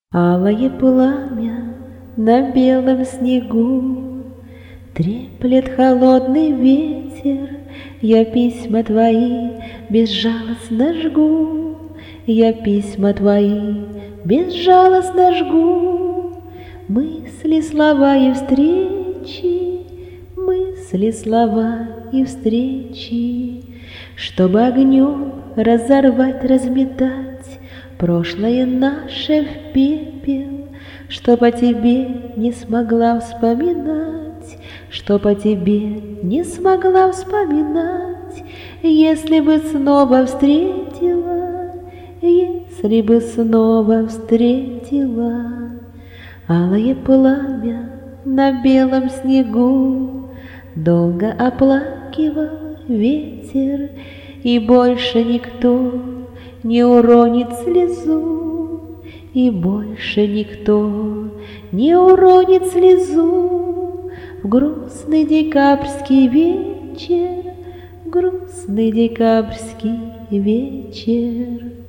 Алое пламя на белом снегу, треплет холодный ветер. Я письма твои безжалостно жгу, я письма твои безжалостно жгу. Мысли, слова и встречи, мысли, слова и встречи, чтобы огнем разорвать, разметать прошлое наше в пепел, чтоб о тебе не смогла вспоминать, чтоб о тебе не смогла вспоминать, если бы снова встретила, если бы снова встретила. Алое пламя на белом снегу долго оплакивал ветер, и больше никто не уронит слезу, и больше никто не уронит слезу. В грустный декабрьский вечер, грустный декабрьский вечер.